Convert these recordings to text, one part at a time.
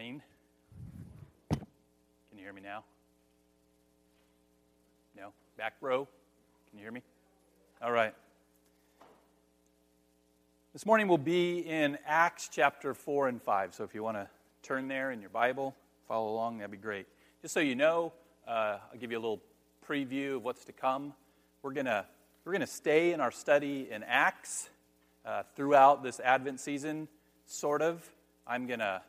morning. Can you hear me now? No? Back row? Can you hear me? All right. This morning we'll be in Acts chapter 4 and 5. So if you want to turn there in your Bible, follow along, that'd be great. Just so you know, I'll give you a little preview of what's to come. We're gonna stay in our study in Acts throughout this Advent season, sort of. I'm gonna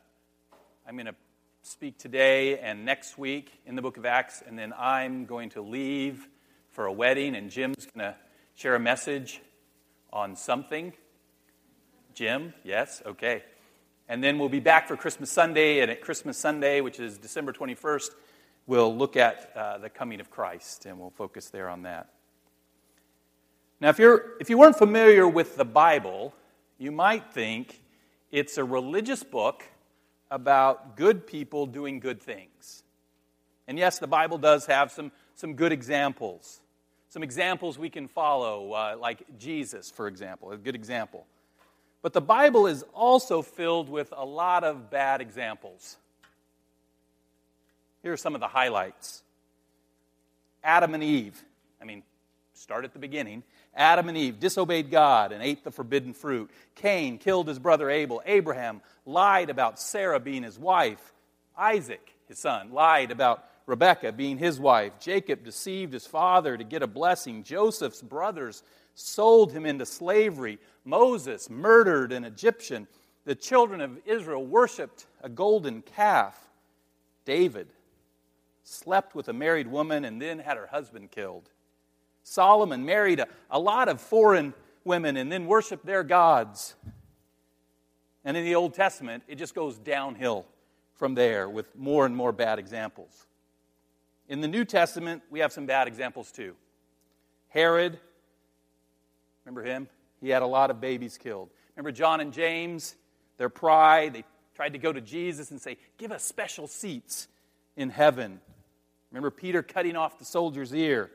speak today and next week in the book of Acts, and then I'm going to leave for a wedding, and Jim's going to share a message on something. Jim, yes, okay. And then we'll be back for Christmas Sunday, and at Christmas Sunday, which is December 21st, we'll look at the coming of Christ, and we'll focus there on that. Now, if you weren't familiar with the Bible, you might think it's a religious book about good people doing good things. And yes, the Bible does have some good examples. Some examples we can follow, like Jesus, for example, a good example. But the Bible is also filled with a lot of bad examples. Here are some of the highlights. Adam and Eve. Start at the beginning. Adam and Eve disobeyed God and ate the forbidden fruit. Cain killed his brother Abel. Abraham lied about Sarah being his wife. Isaac, his son, lied about Rebekah being his wife. Jacob deceived his father to get a blessing. Joseph's brothers sold him into slavery. Moses murdered an Egyptian. The children of Israel worshipped a golden calf. David slept with a married woman and then had her husband killed. Solomon married a lot of foreign women and then worshiped their gods. And in the Old Testament, it just goes downhill from there with more and more bad examples. In the New Testament, we have some bad examples too. Herod, remember him? He had a lot of babies killed. Remember John and James, their pride, they tried to go to Jesus and say, give us special seats in heaven. Remember Peter cutting off the soldier's ear.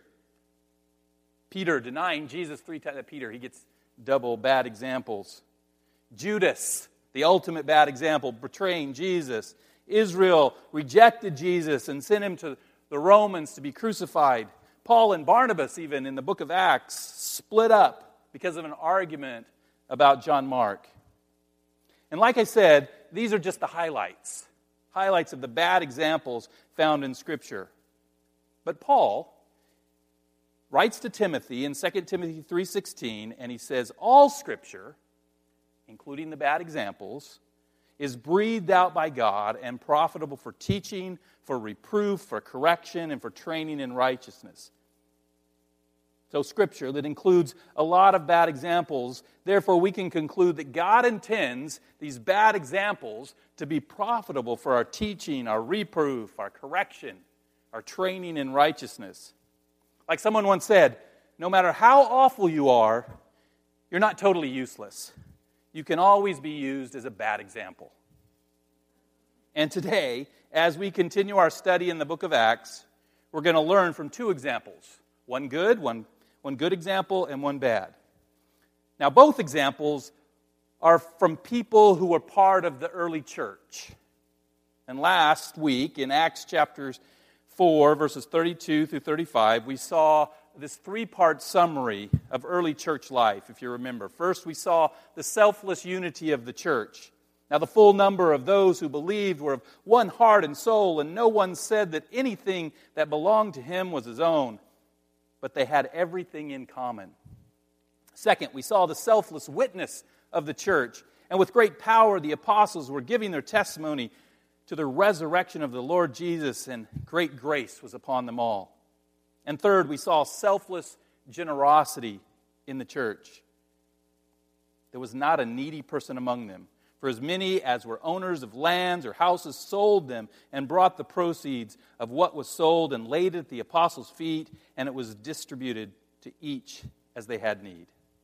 Peter denying Jesus 3 times. Peter, he gets double bad examples. Judas, the ultimate bad example, betraying Jesus. Israel rejected Jesus and sent him to the Romans to be crucified. Paul and Barnabas, even in the book of Acts, split up because of an argument about John Mark. And like I said, these are just the highlights of the bad examples found in Scripture. But Paul writes to Timothy in 2 Timothy 3:16, and he says, all Scripture, including the bad examples, is breathed out by God and profitable for teaching, for reproof, for correction, and for training in righteousness. So Scripture that includes a lot of bad examples, therefore we can conclude that God intends these bad examples to be profitable for our teaching, our reproof, our correction, our training in righteousness. Like someone once said, no matter how awful you are, you're not totally useless. You can always be used as a bad example. And today, as we continue our study in the book of Acts, we're going to learn from two examples. One good example, and one bad. Now, both examples are from people who were part of the early church. And last week, in Acts chapters 4, verses 32 through 35, we saw this three-part summary of early church life, if you remember. First, we saw the selfless unity of the church. Now, the full number of those who believed were of one heart and soul, and no one said that anything that belonged to him was his own, but they had everything in common. Second, we saw the selfless witness of the church, and with great power, the apostles were giving their testimony to the resurrection of the Lord Jesus, and great grace was upon them all. And third, we saw selfless generosity in the church. There was not a needy person among them. For as many as were owners of lands or houses sold them and brought the proceeds of what was sold and laid it at the apostles' feet, and it was distributed to each as they had need.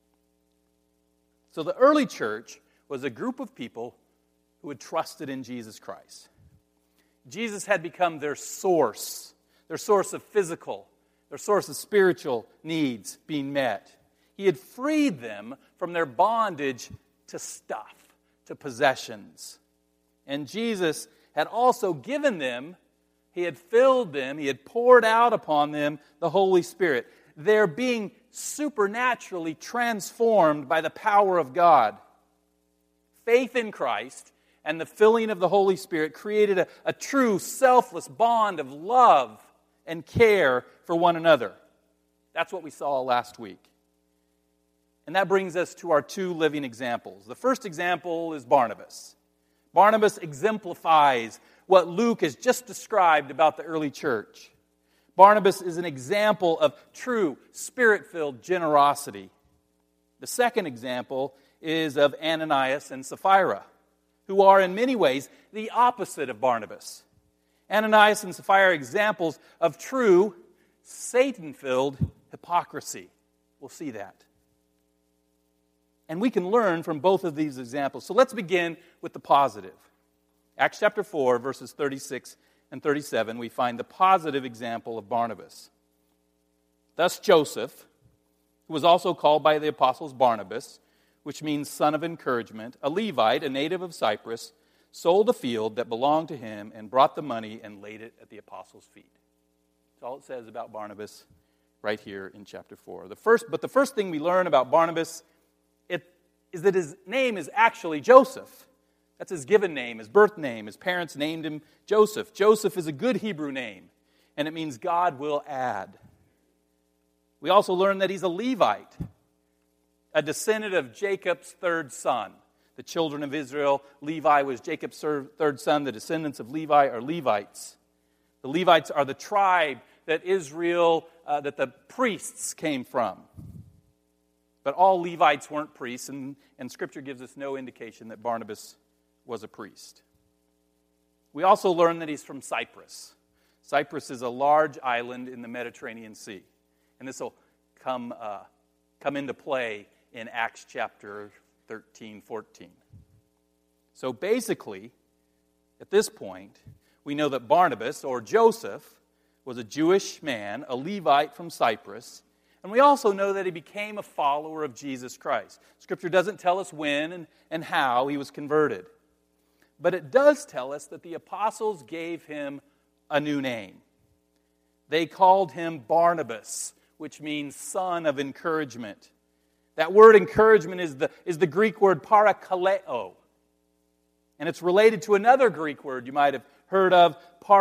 So the early church was a group of people who had trusted in Jesus Christ. Jesus had become their source of physical, their source of spiritual needs being met. He had freed them from their bondage to stuff, to possessions. And Jesus had also given them, he had filled them, he had poured out upon them the Holy Spirit. They're being supernaturally transformed by the power of God. Faith in Christ and the filling of the Holy Spirit created a true, selfless bond of love and care for one another. That's what we saw last week. And that brings us to our two living examples. The first example is Barnabas. Barnabas exemplifies what Luke has just described about the early church. Barnabas is an example of true, Spirit-filled generosity. The second example is of Ananias and Sapphira, who are in many ways the opposite of Barnabas. Ananias and Sapphira are examples of true, Satan-filled hypocrisy. We'll see that. And we can learn from both of these examples. So let's begin with the positive. Acts chapter 4, verses 36 and 37, we find the positive example of Barnabas. Thus Joseph, who was also called by the apostles Barnabas, which means son of encouragement, a Levite, a native of Cyprus, sold a field that belonged to him and brought the money and laid it at the apostles' feet. That's all it says about Barnabas right here in chapter 4. The first thing we learn about Barnabas is that his name is actually Joseph. That's his given name, his birth name. His parents named him Joseph. Joseph is a good Hebrew name, and it means God will add. We also learn that he's a Levite, a descendant of Jacob's third son. The children of Israel, Levi was Jacob's third son. The descendants of Levi are Levites. The Levites are the tribe that that the priests came from. But all Levites weren't priests, and Scripture gives us no indication that Barnabas was a priest. We also learn that he's from Cyprus. Cyprus is a large island in the Mediterranean Sea. And this will come into play in Acts chapter 13, 14. So basically, at this point, we know that Barnabas, or Joseph, was a Jewish man, a Levite from Cyprus. And we also know that he became a follower of Jesus Christ. Scripture doesn't tell us when and how he was converted. But it does tell us that the apostles gave him a new name. They called him Barnabas, which means son of encouragement. That word encouragement is the Greek word parakaleo. And it's related to another Greek word you might have heard of,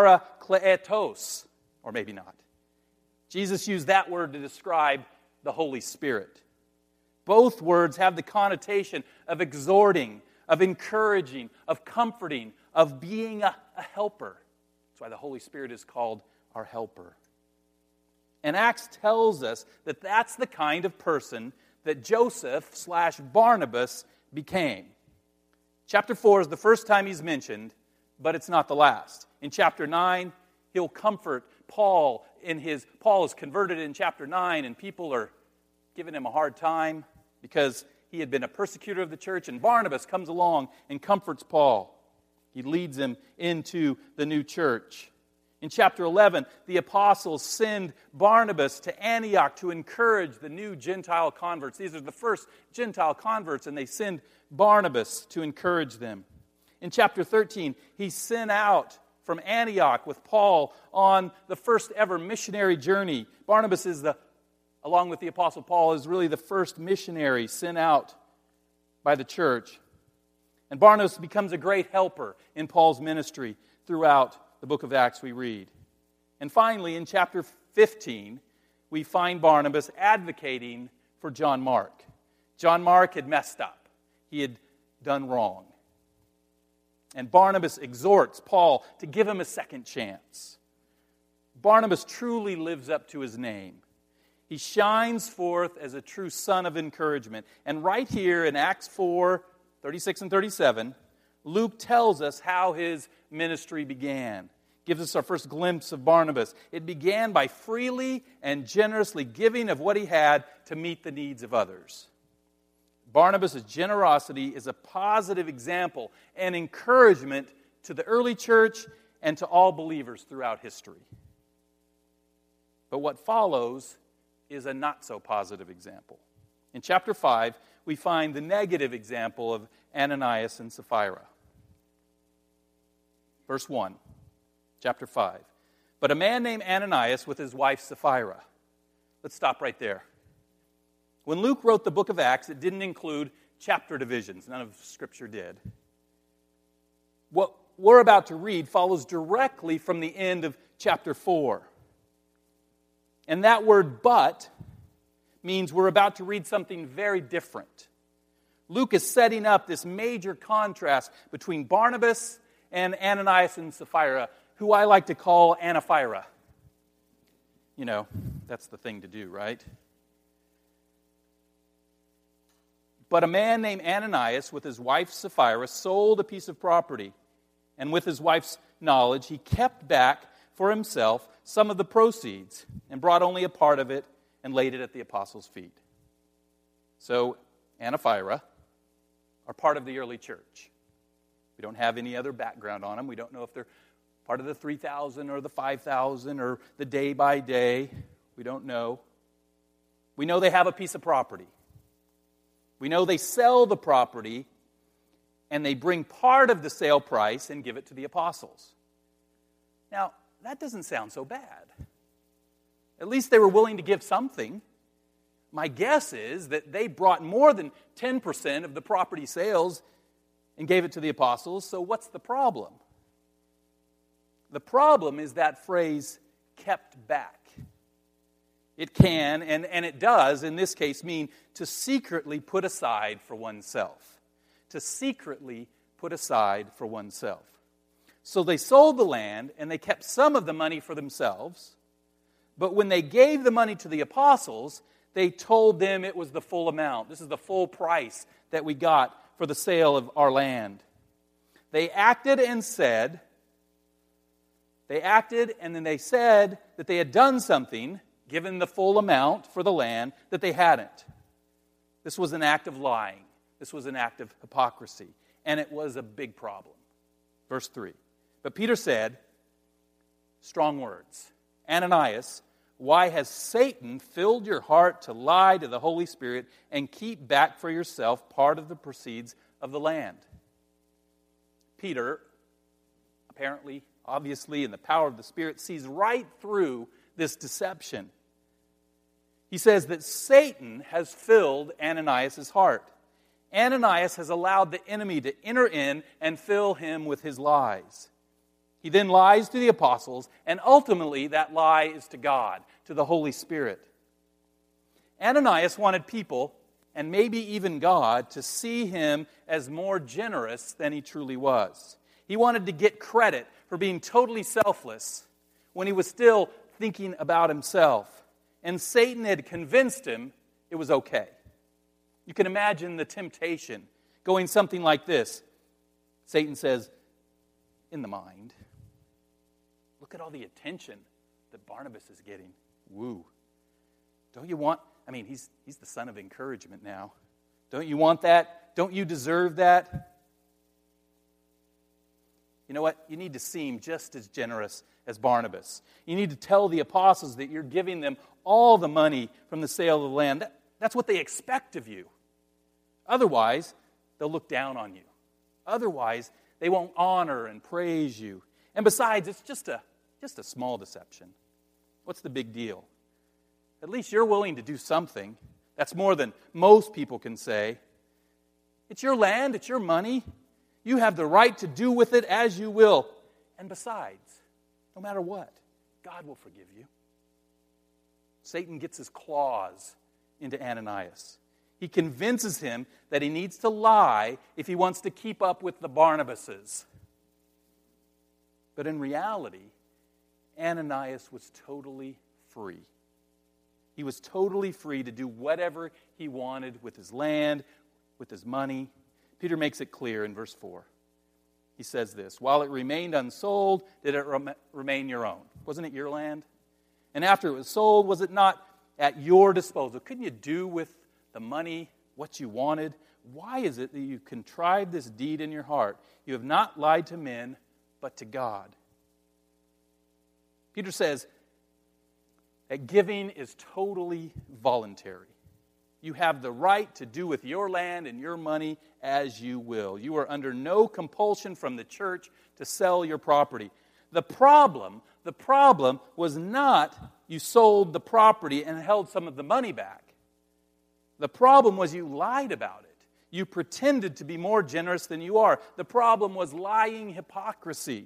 parakletos, or maybe not. Jesus used that word to describe the Holy Spirit. Both words have the connotation of exhorting, of encouraging, of comforting, of being a helper. That's why the Holy Spirit is called our helper. And Acts tells us that that's the kind of person that Joseph/Barnabas became. Chapter 4 is the first time he's mentioned, but it's not the last. In chapter 9, he'll comfort Paul Paul is converted in chapter 9, and people are giving him a hard time because he had been a persecutor of the church, and Barnabas comes along and comforts Paul. He leads him into the new church. In chapter 11, the apostles send Barnabas to Antioch to encourage the new Gentile converts. These are the first Gentile converts, and they send Barnabas to encourage them. In chapter 13, he's sent out from Antioch with Paul on the first ever missionary journey. Barnabas along with the Apostle Paul, is really the first missionary sent out by the church. And Barnabas becomes a great helper in Paul's ministry throughout the book of Acts we read. And finally, in chapter 15, we find Barnabas advocating for John Mark. John Mark had messed up. He had done wrong. And Barnabas exhorts Paul to give him a second chance. Barnabas truly lives up to his name. He shines forth as a true son of encouragement. And right here in Acts 4, 36 and 37, Luke tells us how his ministry began. Gives us our first glimpse of Barnabas. It began by freely and generously giving of what he had to meet the needs of others. Barnabas' generosity is a positive example and encouragement to the early church and to all believers throughout history. But what follows is a not-so-positive example. In chapter 5, we find the negative example of Ananias and Sapphira. Verse 1, chapter 5. But a man named Ananias with his wife Sapphira. Let's stop right there. When Luke wrote the book of Acts, it didn't include chapter divisions. None of Scripture did. What we're about to read follows directly from the end of chapter 4. And that word "but" means we're about to read something very different. Luke is setting up this major contrast between Barnabas and Ananias and Sapphira, who I like to call Anaphira. You know, that's the thing to do, right? But a man named Ananias with his wife Sapphira sold a piece of property, and with his wife's knowledge, he kept back for himself some of the proceeds and brought only a part of it and laid it at the apostles' feet. So, Anaphira are part of the early church. We don't have any other background on them. We don't know if they're part of the 3,000 or the 5,000 or the day by day. We don't know. We know they have a piece of property. We know they sell the property and they bring part of the sale price and give it to the apostles. Now, that doesn't sound so bad. At least they were willing to give something. My guess is that they brought more than 10% of the property sales and gave it to the apostles, so what's the problem? The problem is that phrase, kept back. It can, and it does, in this case, mean to secretly put aside for oneself. To secretly put aside for oneself. So they sold the land, and they kept some of the money for themselves, but when they gave the money to the apostles, they told them it was the full amount. This is the full price that we got for the sale of our land. They acted and then they said that they had done something, given the full amount for the land, that they hadn't. This was an act of lying. This was an act of hypocrisy. And it was a big problem. Verse 3. But Peter said, strong words, Ananias, why has Satan filled your heart to lie to the Holy Spirit and keep back for yourself part of the proceeds of the land? Peter, apparently, obviously, in the power of the Spirit, sees right through this deception. He says that Satan has filled Ananias' heart. Ananias has allowed the enemy to enter in and fill him with his lies. He then lies to the apostles, and ultimately that lie is to God, to the Holy Spirit. Ananias wanted people, and maybe even God, to see him as more generous than he truly was. He wanted to get credit for being totally selfless when he was still thinking about himself. And Satan had convinced him it was okay. You can imagine the temptation going something like this. Satan says, in the mind, look at all the attention that Barnabas is getting. Woo. Don't you want, he's the son of encouragement now. Don't you want that? Don't you deserve that? You know what? You need to seem just as generous as Barnabas. You need to tell the apostles that you're giving them all the money from the sale of the land. That's what they expect of you. Otherwise, they'll look down on you. Otherwise, they won't honor and praise you. And besides, it's just a small deception. What's the big deal? At least you're willing to do something. That's more than most people can say. It's your land, it's your money. You have the right to do with it as you will. And besides, no matter what, God will forgive you. Satan gets his claws into Ananias. He convinces him that he needs to lie if he wants to keep up with the Barnabases. But in reality, Ananias was totally free. He was totally free to do whatever he wanted with his land, with his money. Peter makes it clear in verse 4. He says this, while it remained unsold, did it remain your own? Wasn't it your land? And after it was sold, was it not at your disposal? Couldn't you do with the money what you wanted? Why is it that you contrived this deed in your heart? You have not lied to men, but to God. Peter says that giving is totally voluntary. You have the right to do with your land and your money as you will. You are under no compulsion from the church to sell your property. The problem was not you sold the property and held some of the money back. The problem was you lied about it. You pretended to be more generous than you are. The problem was lying hypocrisy.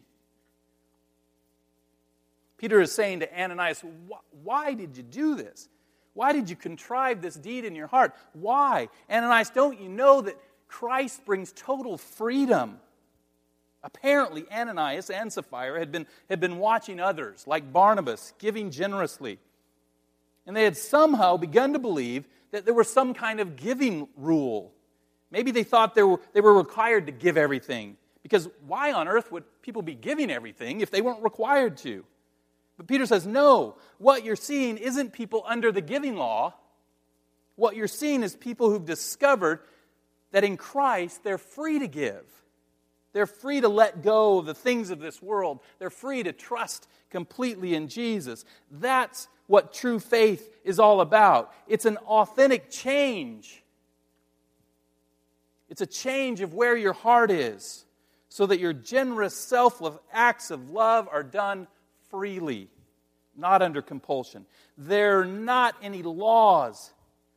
Peter is saying to Ananias, why did you do this? Why did you contrive this deed in your heart? Why? Ananias, don't you know that Christ brings total freedom? Apparently, Ananias and Sapphira had been watching others, like Barnabas, giving generously. And they had somehow begun to believe that there was some kind of giving rule. Maybe they thought they were required to give everything. Because why on earth would people be giving everything if they weren't required to? But Peter says, no, what you're seeing isn't people under the giving law. What you're seeing is people who've discovered that in Christ they're free to give. They're free to let go of the things of this world. They're free to trust completely in Jesus. That's what true faith is all about. It's an authentic change. It's a change of where your heart is, so that your generous, selfless acts of love are done freely, not under compulsion. There are not any laws.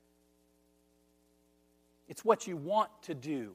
It's what you want to do.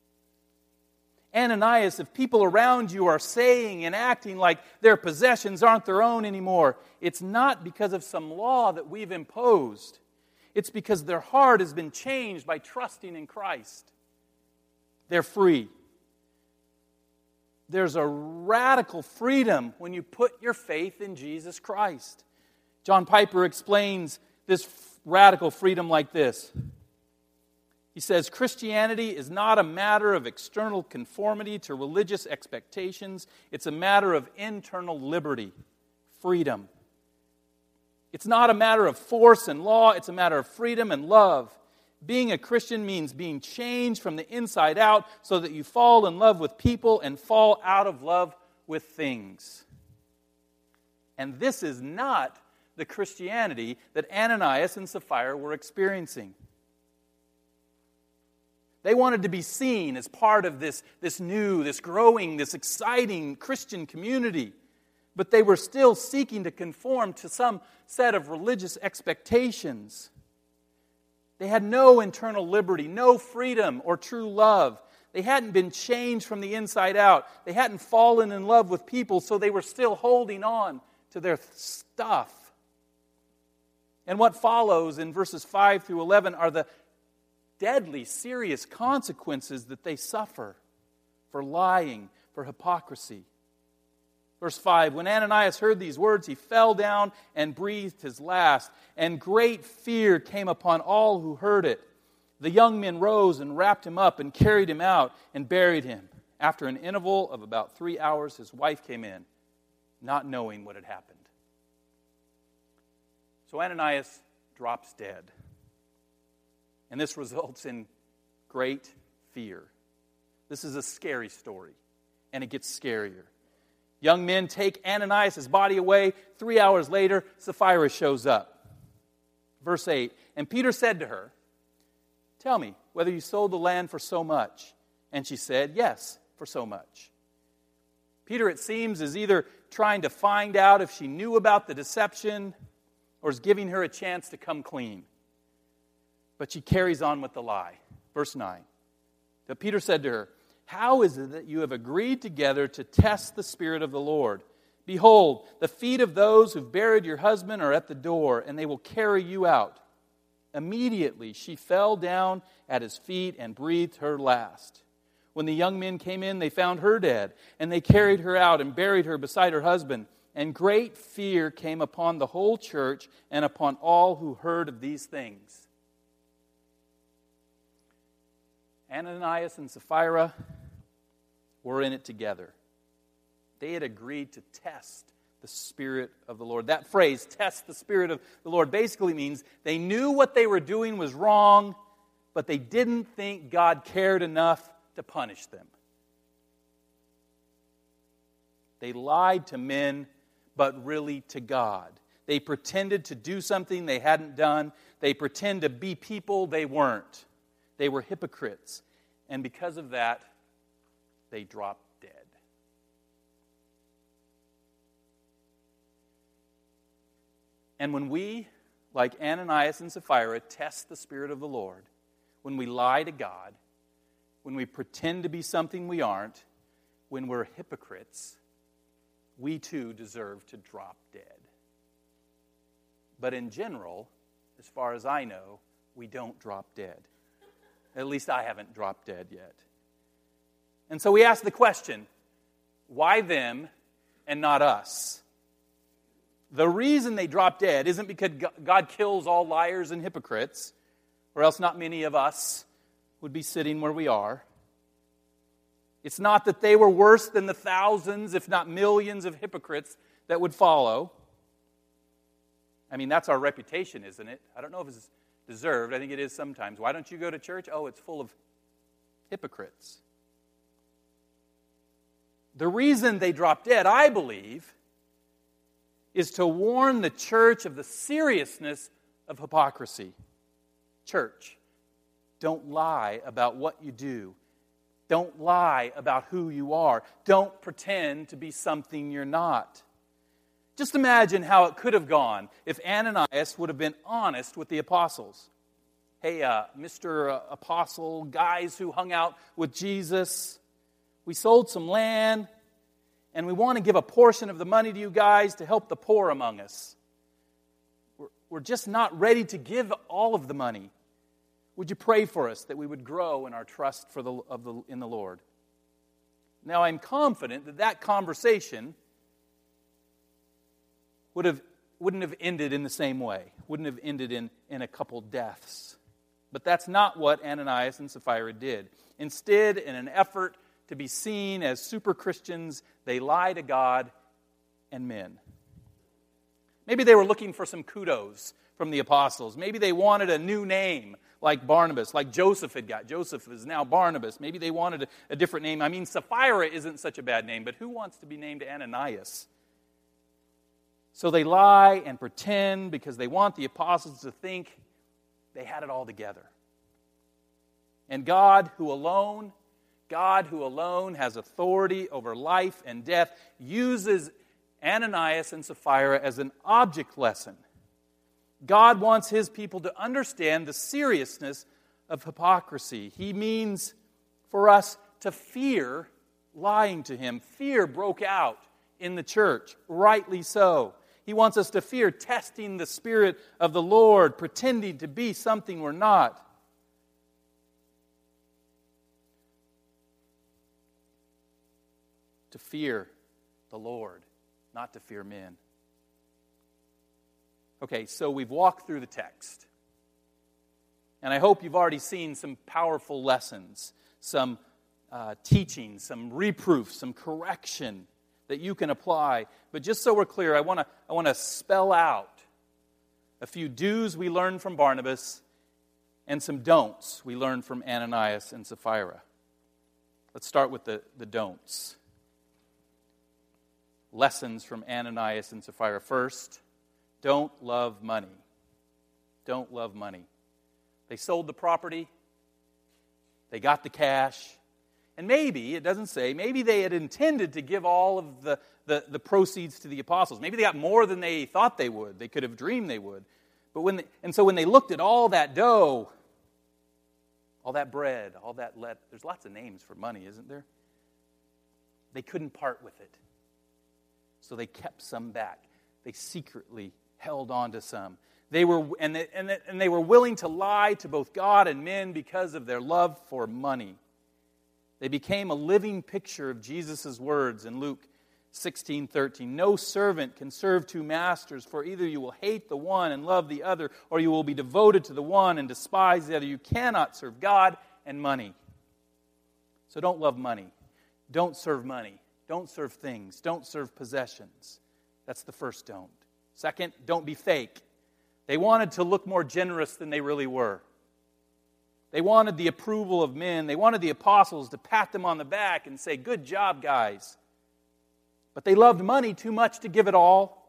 Ananias, if people around you are saying and acting like their possessions aren't their own anymore, it's not because of some law that we've imposed. It's because their heart has been changed by trusting in Christ. They're free. There's a radical freedom when you put your faith in Jesus Christ. John Piper explains this radical freedom like this. He says, Christianity is not a matter of external conformity to religious expectations. It's a matter of internal liberty, freedom. It's not a matter of force and law. It's a matter of freedom and love. Being a Christian means being changed from the inside out so that you fall in love with people and fall out of love with things. And this is not the Christianity that Ananias and Sapphira were experiencing. They wanted to be seen as part of this new, this growing, this exciting Christian community. But they were still seeking to conform to some set of religious expectations. They had no internal liberty, no freedom or true love. They hadn't been changed from the inside out. They hadn't fallen in love with people, so they were still holding on to their stuff. And what follows in verses 5 through 11 are the deadly, serious consequences that they suffer for lying, for hypocrisy. Verse 5, when Ananias heard these words, he fell down and breathed his last, and great fear came upon all who heard it. The young men rose and wrapped him up and carried him out and buried him. After an interval of about 3 hours, his wife came in, not knowing what had happened. So Ananias drops dead. And this results in great fear. This is a scary story, and it gets scarier. Young men take Ananias' body away. 3 hours later, Sapphira shows up. Verse 8, and Peter said to her, tell me whether you sold the land for so much. And she said, yes, for so much. Peter, it seems, is either trying to find out if she knew about the deception or is giving her a chance to come clean. But she carries on with the lie. Verse 9. But Peter said to her, how is it that you have agreed together to test the Spirit of the Lord? Behold, the feet of those who've buried your husband are at the door, and they will carry you out. Immediately she fell down at his feet and breathed her last. When the young men came in, they found her dead, and they carried her out and buried her beside her husband. And great fear came upon the whole church and upon all who heard of these things. Ananias and Sapphira were in it together. They had agreed to test the Spirit of the Lord. That phrase, test the Spirit of the Lord, basically means they knew what they were doing was wrong, but they didn't think God cared enough to punish them. They lied to men, but really to God. They pretended to do something they hadn't done. They pretend to be people they weren't. They were hypocrites. And because of that, they dropped dead. And when we, like Ananias and Sapphira, test the Spirit of the Lord, when we lie to God, when we pretend to be something we aren't, when we're hypocrites, we too deserve to drop dead. But in general, as far as I know, we don't drop dead. At least I haven't dropped dead yet. And so we ask the question, why them and not us? The reason they drop dead isn't because God kills all liars and hypocrites, or else not many of us would be sitting where we are. It's not that they were worse than the thousands, if not millions, of hypocrites that would follow. I mean, that's our reputation, isn't it? I don't know if it's deserved. I think it is sometimes. Why don't you go to church? Oh, it's full of hypocrites. The reason they drop dead, I believe, is to warn the church of the seriousness of hypocrisy. Church, don't lie about what you do. Don't lie about who you are. Don't pretend to be something you're not. Just imagine how it could have gone if Ananias would have been honest with the apostles. Hey, Mr. Apostle, guys who hung out with Jesus, we sold some land, and we want to give a portion of the money to you guys to help the poor among us. We're just not ready to give all of the money. Would you pray for us that we would grow in our trust in the Lord? Now, I'm confident that that conversation wouldn't have ended in the same way. Wouldn't have ended in a couple deaths. But that's not what Ananias and Sapphira did. Instead, in an effort to be seen as super Christians, they lie to God and men. Maybe they were looking for some kudos from the apostles. Maybe they wanted a new name like Barnabas, like Joseph had got. Joseph is now Barnabas. Maybe they wanted a different name. I mean, Sapphira isn't such a bad name, but who wants to be named Ananias? So they lie and pretend because they want the apostles to think they had it all together. And God, who alone has authority over life and death, uses Ananias and Sapphira as an object lesson. God wants His people to understand the seriousness of hypocrisy. He means for us to fear lying to Him. Fear broke out in the church, rightly so. He wants us to fear testing the Spirit of the Lord, pretending to be something we're not. To fear the Lord, not to fear men. Okay, so we've walked through the text. And I hope you've already seen some powerful lessons, some teaching, some reproof, some correction that you can apply. But just so we're clear, I want to spell out a few do's we learned from Barnabas and some don'ts we learned from Ananias and Sapphira. Let's start with the don'ts. Lessons from Ananias and Sapphira. First, don't love money. Don't love money. They sold the property. They got the cash. And maybe, it doesn't say, maybe they had intended to give all of the proceeds to the apostles. Maybe they got more than they thought they would. They could have dreamed they would. But so when they looked at all that dough, all that bread, all that there's lots of names for money, isn't there? They couldn't part with it. So they kept some back. They secretly held on to some. They were willing to lie to both God and men because of their love for money. They became a living picture of Jesus' words in Luke 16:13. No servant can serve two masters, for either you will hate the one and love the other, or you will be devoted to the one and despise the other. You cannot serve God and money. So don't love money. Don't serve money. Don't serve things. Don't serve possessions. That's the first don't. Second, don't be fake. They wanted to look more generous than they really were. They wanted the approval of men. They wanted the apostles to pat them on the back and say, "Good job, guys." But they loved money too much to give it all.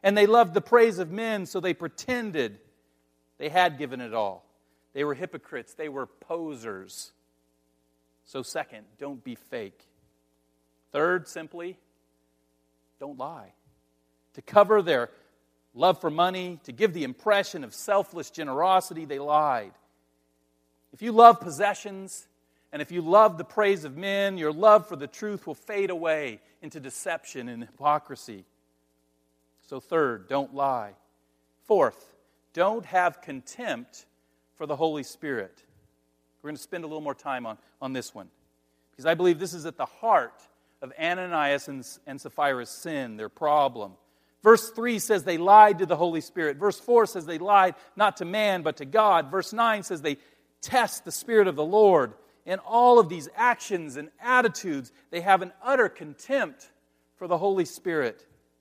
And they loved the praise of men, so they pretended they had given it all. They were hypocrites. They were posers. So second, don't be fake. Third, simply, don't lie. To cover their love for money, to give the impression of selfless generosity, they lied. If you love possessions, and if you love the praise of men, your love for the truth will fade away into deception and hypocrisy. So third, don't lie. Fourth, don't have contempt for the Holy Spirit. We're going to spend a little more time on this one, because I believe this is at the heart of Ananias and Sapphira's sin, their problem. Verse 3 says they lied to the Holy Spirit. Verse 4 says they lied not to man but to God. Verse 9 says they test the Spirit of the Lord. In all of these actions and attitudes, they have an utter contempt for the Holy Spirit.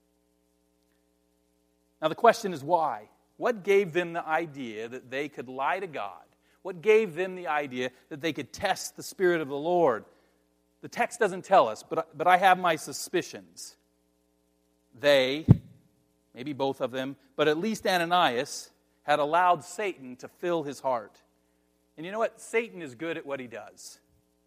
Now the question is why? What gave them the idea that they could lie to God? What gave them the idea that they could test the Spirit of the Lord? The text doesn't tell us, but I have my suspicions. They, maybe both of them, but at least Ananias, had allowed Satan to fill his heart. And you know what? Satan is good at what he does.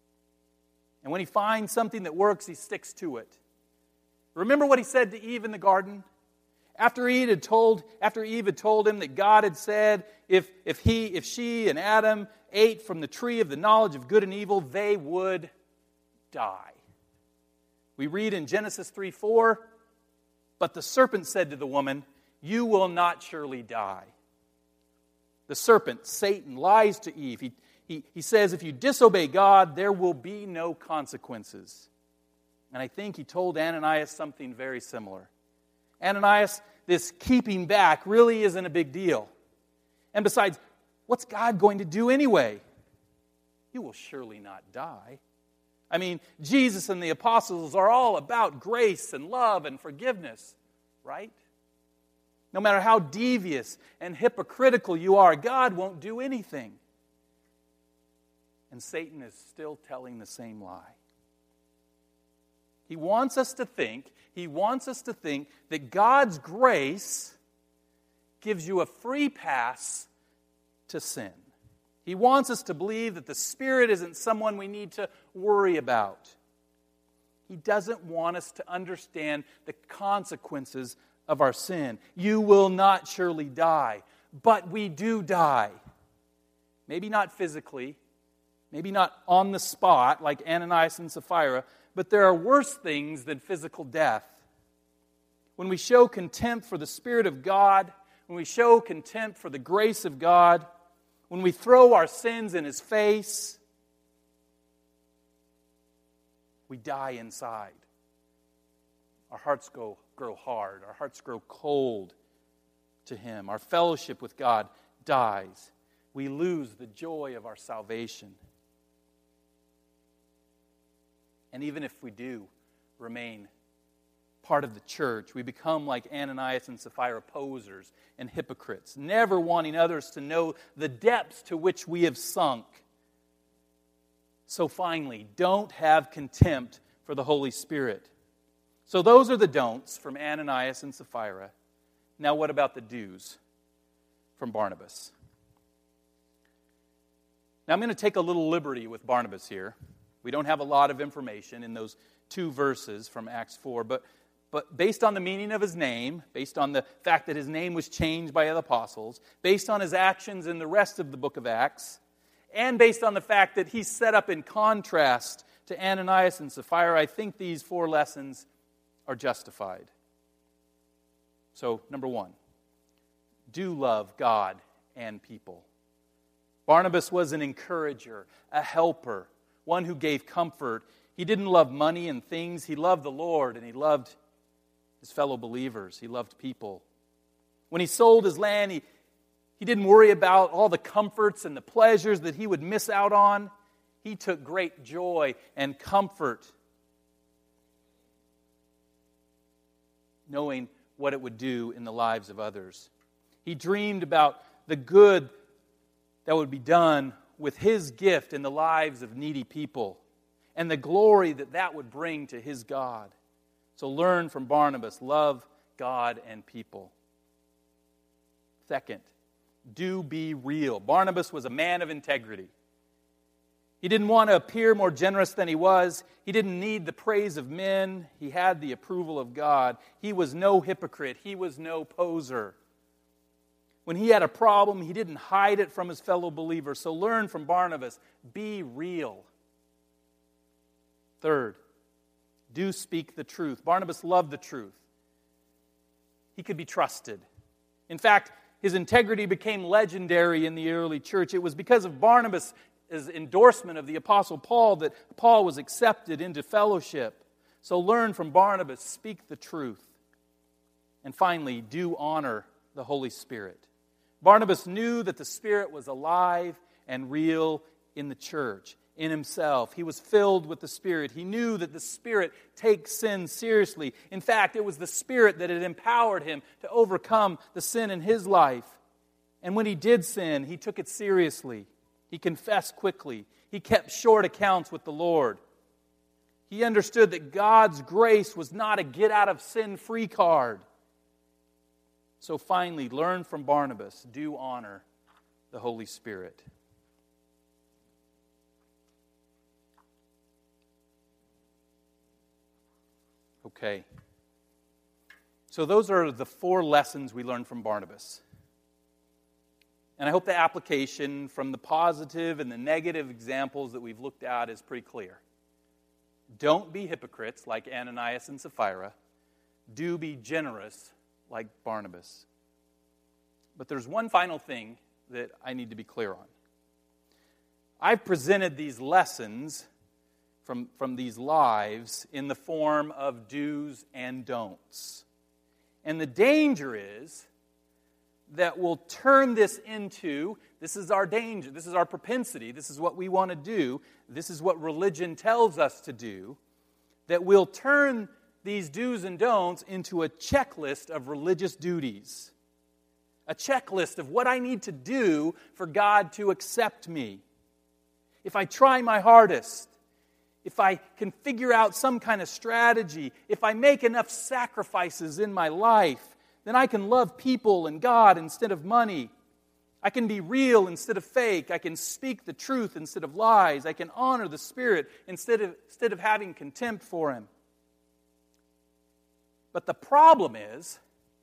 And when he finds something that works, he sticks to it. Remember what he said to Eve in the garden? After Eve had told him that God had said, if she and Adam ate from the tree of the knowledge of good and evil, they would die. We read in Genesis 3:4, but the serpent said to the woman, you will not surely die. The serpent, Satan, lies to Eve. He says, if you disobey God, there will be no consequences. And I think he told Ananias something very similar. Ananias, this keeping back really isn't a big deal. And besides, what's God going to do anyway? You will surely not die. I mean, Jesus and the apostles are all about grace and love and forgiveness, right? No matter how devious and hypocritical you are, God won't do anything. And Satan is still telling the same lie. He wants us to think that God's grace gives you a free pass to sin. He wants us to believe that the Spirit isn't someone we need to worry about. He doesn't want us to understand the consequences of our sin. You will not surely die, but we do die. Maybe not physically, maybe not on the spot like Ananias and Sapphira, but there are worse things than physical death. When we show contempt for the Spirit of God, when we show contempt for the grace of God, when we throw our sins in His face, we die inside. Our hearts grow hard. Our hearts grow cold to Him. Our fellowship with God dies. We lose the joy of our salvation. And even if we do remain part of the church, we become like Ananias and Sapphira, posers and hypocrites, never wanting others to know the depths to which we have sunk. So finally, don't have contempt for the Holy Spirit. So those are the don'ts from Ananias and Sapphira. Now what about the do's from Barnabas? Now I'm going to take a little liberty with Barnabas here. We don't have a lot of information in those 2 verses from Acts 4, but based on the meaning of his name, based on the fact that his name was changed by the apostles, based on his actions in the rest of the book of Acts, and based on the fact that he's set up in contrast to Ananias and Sapphira, I think these 4 lessons are justified. So, number 1, do love God and people. Barnabas was an encourager, a helper, one who gave comfort. He didn't love money and things. He loved the Lord, and he loved his fellow believers. He loved people. When he sold his land, he didn't worry about all the comforts and the pleasures that he would miss out on. He took great joy and comfort knowing what it would do in the lives of others. He dreamed about the good that would be done with his gift in the lives of needy people and the glory that that would bring to his God. So learn from Barnabas, love God and people. Second, do be real. Barnabas was a man of integrity. He didn't want to appear more generous than he was. He didn't need the praise of men. He had the approval of God. He was no hypocrite. He was no poser. When he had a problem, he didn't hide it from his fellow believers. So learn from Barnabas. Be real. Third, do speak the truth. Barnabas loved the truth. He could be trusted. In fact, his integrity became legendary in the early church. It was because of Barnabas' endorsement of the Apostle Paul that Paul was accepted into fellowship. So learn from Barnabas, speak the truth. And finally, do honor the Holy Spirit. Barnabas knew that the Spirit was alive and real in the church, in himself. He was filled with the Spirit. He knew that the Spirit takes sin seriously. In fact, it was the Spirit that had empowered him to overcome the sin in his life. And when he did sin, he took it seriously. He confessed quickly. He kept short accounts with the Lord. He understood that God's grace was not a get-out-of-sin-free card. So finally, learn from Barnabas. Do honor the Holy Spirit. Okay. So those are the 4 lessons we learned from Barnabas. And I hope the application from the positive and the negative examples that we've looked at is pretty clear. Don't be hypocrites like Ananias and Sapphira. Do be generous like Barnabas. But there's one final thing that I need to be clear on. I've presented these lessons from these lives in the form of do's and don'ts. And the danger is that we'll turn this into, this is our danger, this is our propensity, this is what we want to do, this is what religion tells us to do, that we'll turn these do's and don'ts into a checklist of religious duties. A checklist of what I need to do for God to accept me. If I try my hardest, if I can figure out some kind of strategy, if I make enough sacrifices in my life, then I can love people and God instead of money. I can be real instead of fake. I can speak the truth instead of lies. I can honor the Spirit instead of having contempt for Him. But the problem is,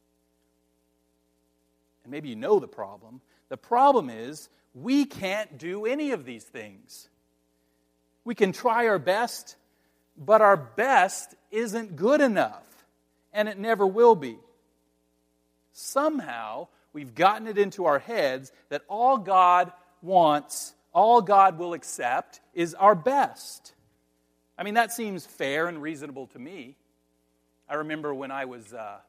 and maybe you know the problem is we can't do any of these things. We can try our best, but our best isn't good enough, and it never will be. Somehow, we've gotten it into our heads that all God wants, all God will accept, is our best. I mean, that seems fair and reasonable to me. I remember when I was a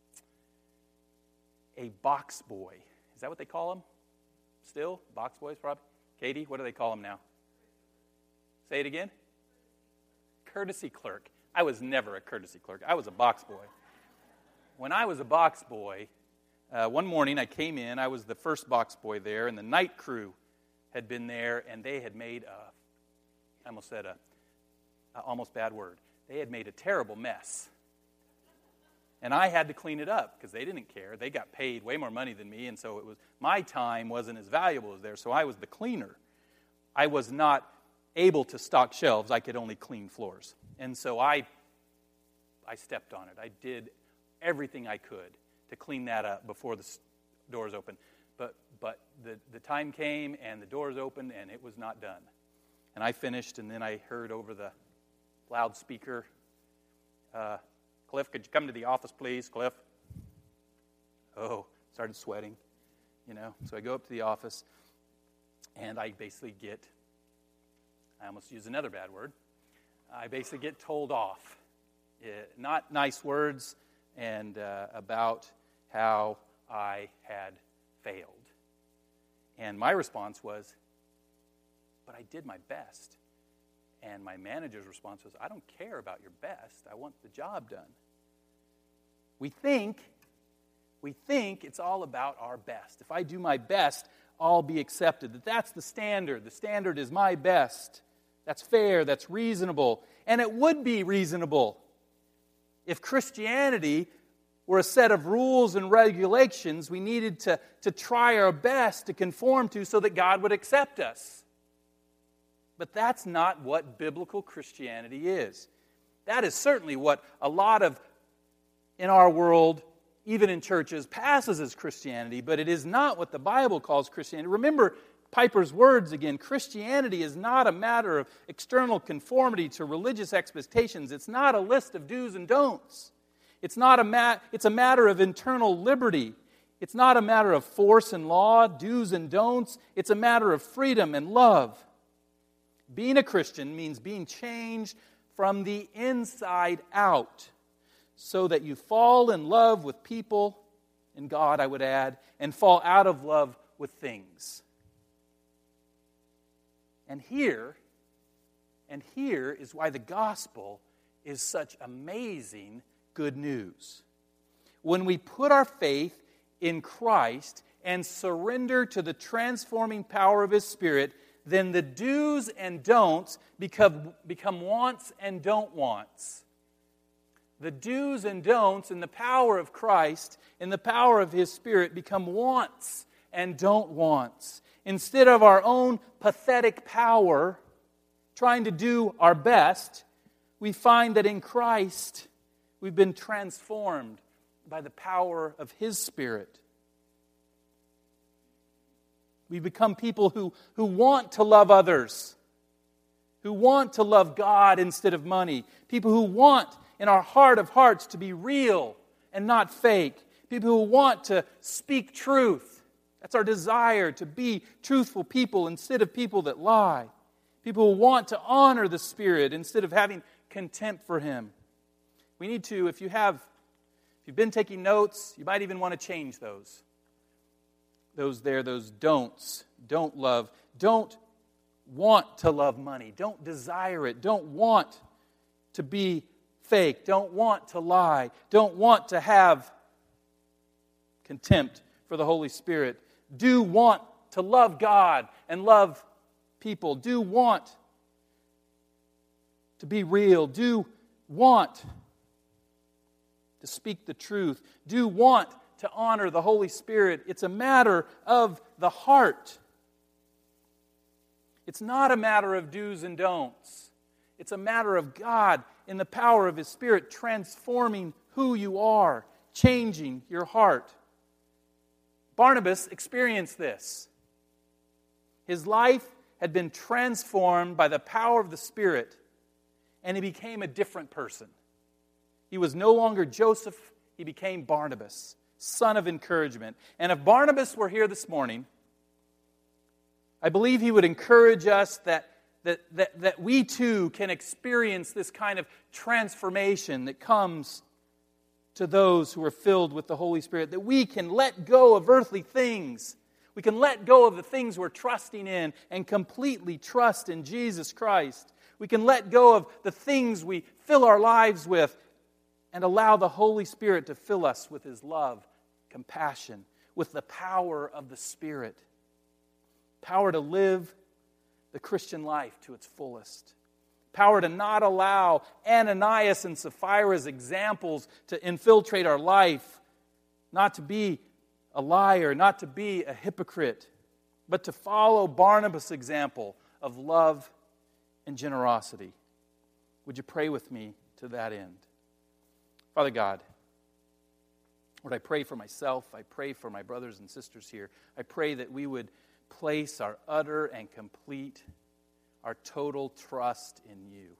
box boy. Is that what they call them? Still? Box boys, probably? Katie, what do they call them now? Say it again? Courtesy clerk. I was never a courtesy clerk. I was a box boy. When I was a box boy, one morning I came in. I was the first box boy there, and the night crew had been there, and they had made I almost said almost bad word. They had made a terrible mess. And I had to clean it up because they didn't care. They got paid way more money than me, and so it was my time wasn't as valuable as theirs, so I was the cleaner. I was not able to stock shelves. I could only clean floors. And so I stepped on it. I did everything I could to clean that up before the doors opened. But the time came, and the doors opened, and it was not done. And I finished, and then I heard over the loudspeaker, Cliff, could you come to the office, please, Cliff? Oh, started sweating, So I go up to the office, and I basically I almost used another bad word. I basically get told off. Not nice words, and about how I had failed. And my response was, but I did my best. And my manager's response was, I don't care about your best. I want the job done. We think it's all about our best. If I do my best, I'll be accepted. That's the standard. The standard is my best. That's fair. That's reasonable. And it would be reasonable if Christianity were a set of rules and regulations we needed to try our best to conform to so that God would accept us. But that's not what biblical Christianity is. That is certainly what a lot of, in our world, even in churches, passes as Christianity, but it is not what the Bible calls Christianity. Remember Piper's words again. Christianity is not a matter of external conformity to religious expectations. It's not a list of do's and don'ts. It's a matter of internal liberty. It's not a matter of force and law, do's and don'ts. It's a matter of freedom and love. Being a Christian means being changed from the inside out so that you fall in love with people, and God, I would add, and fall out of love with things. And here is why the gospel is such amazing good news. When we put our faith in Christ and surrender to the transforming power of His Spirit, then the do's and don'ts become wants and don't wants. The do's and don'ts in the power of Christ, in the power of His Spirit, become wants and don't wants. Instead of our own pathetic power, trying to do our best, we find that in Christ we've been transformed by the power of His Spirit. We become people who want to love others, who want to love God instead of money, people who want in our heart of hearts to be real and not fake, people who want to speak truth. That's our desire, to be truthful people instead of people that lie. People who want to honor the Spirit instead of having contempt for Him. We need to, if you've been taking notes, you might even want to change those. Those don'ts. Don't love. Don't want to love money. Don't desire it. Don't want to be fake. Don't want to lie. Don't want to have contempt for the Holy Spirit. Do want to love God and love people. Do want to be real. Do want to speak the truth. Do want to honor the Holy Spirit. It's a matter of the heart. It's not a matter of do's and don'ts. It's a matter of God in the power of His Spirit transforming who you are, changing your heart. Barnabas experienced this. His life had been transformed by the power of the Spirit, and he became a different person. He was no longer Joseph, he became Barnabas, son of encouragement. And if Barnabas were here this morning, I believe he would encourage us that we too can experience this kind of transformation that comes to those who are filled with the Holy Spirit, that we can let go of earthly things. We can let go of the things we're trusting in and completely trust in Jesus Christ. We can let go of the things we fill our lives with and allow the Holy Spirit to fill us with His love, compassion, with the power of the Spirit. Power to live the Christian life to its fullest. Power to not allow Ananias and Sapphira's examples to infiltrate our life. Not to be a liar, not to be a hypocrite, but to follow Barnabas' example of love and generosity. Would you pray with me to that end? Father God, Lord, I pray for myself. I pray for my brothers and sisters here. I pray that we would place our utter and complete, our total trust in You.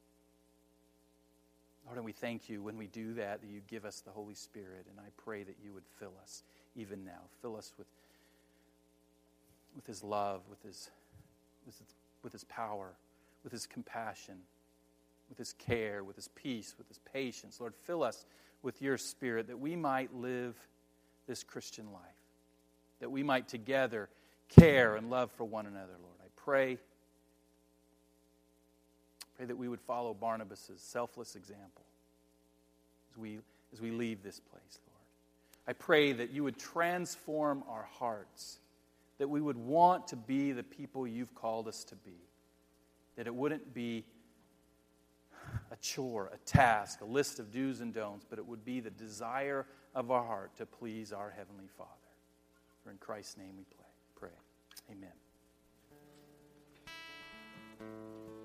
Lord, and we thank You when we do that You give us the Holy Spirit, and I pray that You would fill us even now. Fill us with His love, with His power, with His compassion, with His care, with His peace, with His patience. Lord, fill us with Your Spirit that we might live this Christian life, that we might together care and love for one another, Lord. I pray that we would follow Barnabas' selfless example as we leave this place, Lord. I pray that You would transform our hearts, that we would want to be the people You've called us to be, that it wouldn't be a chore, a task, a list of do's and don'ts, but it would be the desire of our heart to please our Heavenly Father. For in Christ's name we pray. Amen.